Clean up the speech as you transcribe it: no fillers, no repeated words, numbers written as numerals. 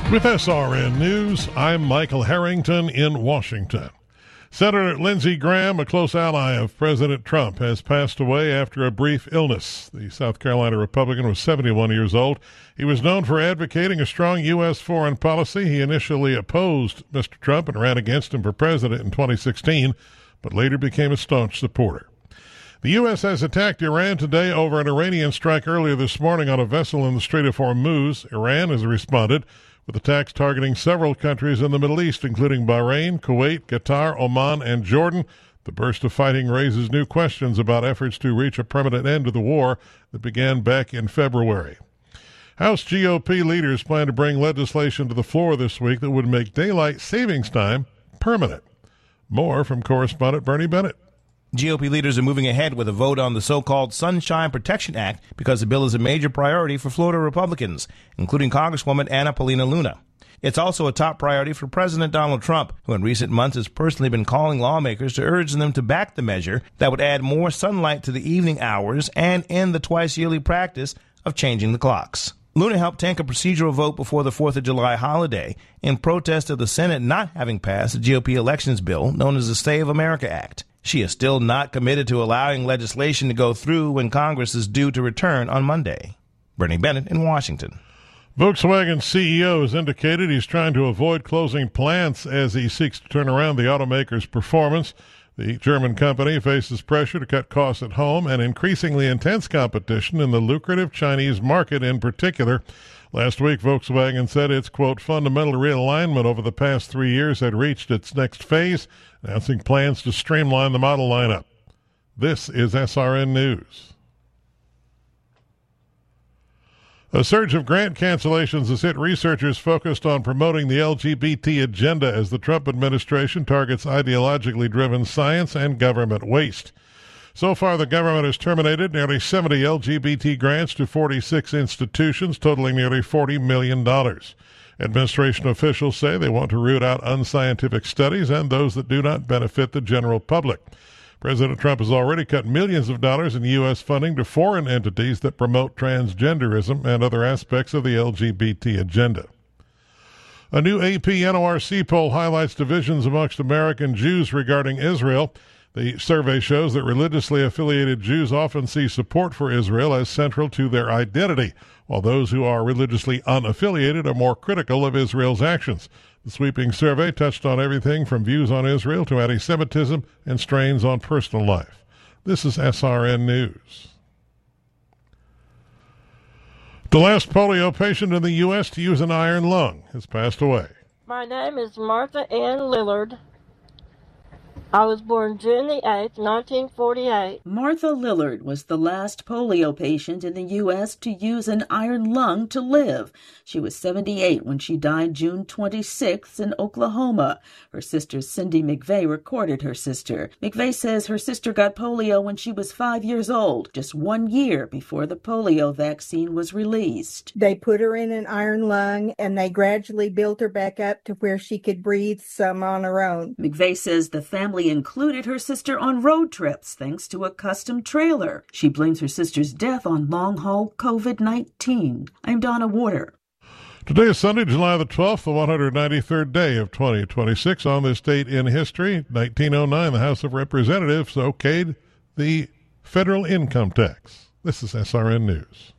With SRN News, I'm Michael Harrington in Washington. Senator Lindsey Graham, a close ally of President Trump, has passed away after a brief illness. The South Carolina Republican was 71 years old. He was known for advocating a strong U.S. foreign policy. He initially opposed Mr. Trump and ran against him for president in 2016, but later became a staunch supporter. The U.S. has attacked Iran today over an Iranian strike earlier this morning on a vessel in the Strait of Hormuz. Iran has responded with attacks targeting several countries in the Middle East, including Bahrain, Kuwait, Qatar, Oman, and Jordan. The burst of fighting raises new questions about efforts to reach a permanent end to the war that began back in February. House GOP leaders plan to bring legislation to the floor this week that would make daylight savings time permanent. More from correspondent Bernie Bennett. GOP leaders are moving ahead with a vote on the so-called Sunshine Protection Act because the bill is a major priority for Florida Republicans, including Congresswoman Anna Paulina Luna. It's also a top priority for President Donald Trump, who in recent months has personally been calling lawmakers to urge them to back the measure that would add more sunlight to the evening hours and end the twice-yearly practice of changing the clocks. Luna helped tank a procedural vote before the 4th of July holiday in protest of the Senate not having passed the GOP elections bill known as the Save America Act. She is still not committed to allowing legislation to go through when Congress is due to return on Monday. Bernie Bennett in Washington. Volkswagen CEO has indicated he's trying to avoid closing plants as he seeks to turn around the automaker's performance. The German company faces pressure to cut costs at home and increasingly intense competition in the lucrative Chinese market in particular. Last week, Volkswagen said its, quote, fundamental realignment over the past 3 years had reached its next phase, announcing plans to streamline the model lineup. This is SRN News. A surge of grant cancellations has hit researchers focused on promoting the LGBT agenda as the Trump administration targets ideologically driven science and government waste. So far, the government has terminated nearly 70 LGBT grants to 46 institutions, totaling nearly $40 million. Administration officials say they want to root out unscientific studies and those that do not benefit the general public. President Trump has already cut millions of dollars in U.S. funding to foreign entities that promote transgenderism and other aspects of the LGBT agenda. A new AP NORC poll highlights divisions amongst American Jews regarding Israel. The survey shows that religiously affiliated Jews often see support for Israel as central to their identity, while those who are religiously unaffiliated are more critical of Israel's actions. The sweeping survey touched on everything from views on Israel to anti-Semitism and strains on personal life. This is SRN News. The last polio patient in the U.S. to use an iron lung has passed away. My name is Martha Ann Lillard. I was born June the 8th, 1948. Martha Lillard was the last polio patient in the U.S. to use an iron lung to live. She was 78 when she died June 26th in Oklahoma. Her sister Cindy McVeigh recorded her sister. McVeigh says her sister got polio when she was 5 years old, just 1 year before the polio vaccine was released. They put her in an iron lung, and they gradually built her back up to where she could breathe some on her own. McVeigh says the family included her sister on road trips thanks to a custom trailer. She blames her sister's death on long-haul COVID-19. I'm Donna Warder. Today is Sunday, July the 12th, the 193rd day of 2026. On this date in history, 1909, the House of Representatives okayed the federal income tax. This is SRN News.